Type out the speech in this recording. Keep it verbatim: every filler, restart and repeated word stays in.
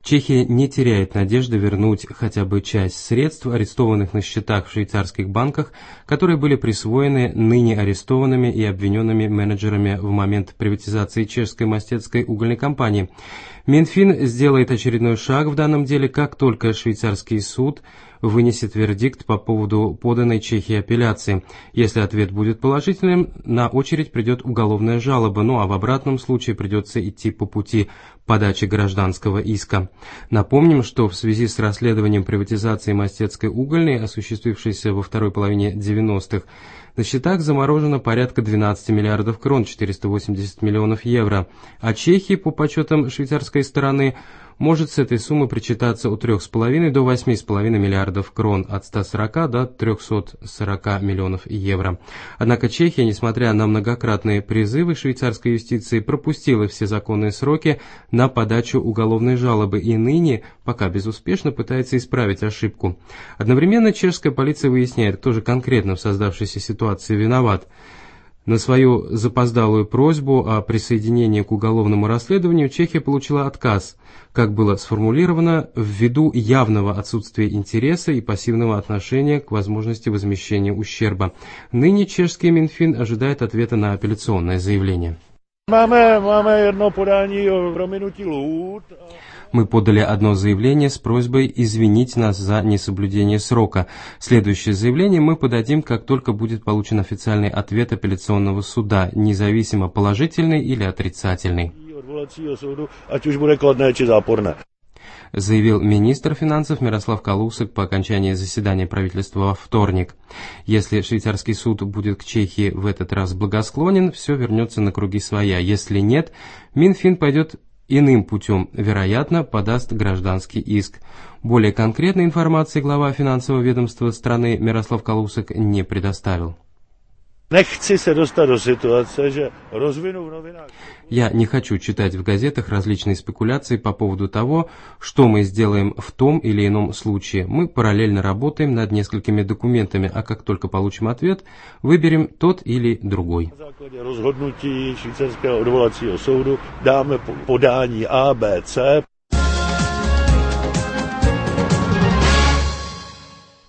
Чехия не теряет надежды вернуть хотя бы часть средств, арестованных на счетах в швейцарских банках, которые были присвоены ныне арестованными и обвиненными менеджерами в момент приватизации чешской мастецкой угольной компании. Минфин сделает очередной шаг в данном деле, как только швейцарский суд вынесет вердикт по поводу поданной Чехии апелляции. Если ответ будет положительным, на очередь придет уголовная жалоба, ну а в обратном случае придется идти по пути подачи гражданского иска. Напомним, что в связи с расследованием приватизации мастецкой угольной, осуществившейся во второй половине девяностых, на счетах заморожено порядка двенадцати миллиардов крон, четыреста восемьдесят миллионов евро, а Чехии, по подсчетам швейцарской стороны, может с этой суммы причитаться от трёх с половиной до восьми с половиной миллиардов крон, от ста сорока до трёхсот сорока миллионов евро. Однако Чехия, несмотря на многократные призывы швейцарской юстиции, пропустила все законные сроки на подачу уголовной жалобы и ныне, пока безуспешно, пытается исправить ошибку. Одновременно чешская полиция выясняет, кто же конкретно в создавшейся ситуации виноват. На свою запоздалую просьбу о присоединении к уголовному расследованию Чехия получила отказ, как было сформулировано, ввиду явного отсутствия интереса и пассивного отношения к возможности возмещения ущерба. Ныне чешский Минфин ожидает ответа на апелляционное заявление. Мы подали одно заявление с просьбой извинить нас за несоблюдение срока. Следующее заявление мы подадим, как только будет получен официальный ответ апелляционного суда, независимо положительный или отрицательный, заявил министр финансов Мирослав Калусек по окончании заседания правительства во вторник. Если швейцарский суд будет к Чехии в этот раз благосклонен, все вернется на круги своя. Если нет, Минфин пойдет иным путем, вероятно, подаст гражданский иск. Более конкретной информации глава финансового ведомства страны Мирослав Калусек не предоставил. Я не хочу читать в газетах различные спекуляции по поводу того, что мы сделаем в том или ином случае. Мы параллельно работаем над несколькими документами, а как только получим ответ, выберем тот или другой. На základě rozhodnutí švýcarského odvolacího soudu dáme podání A, B, C.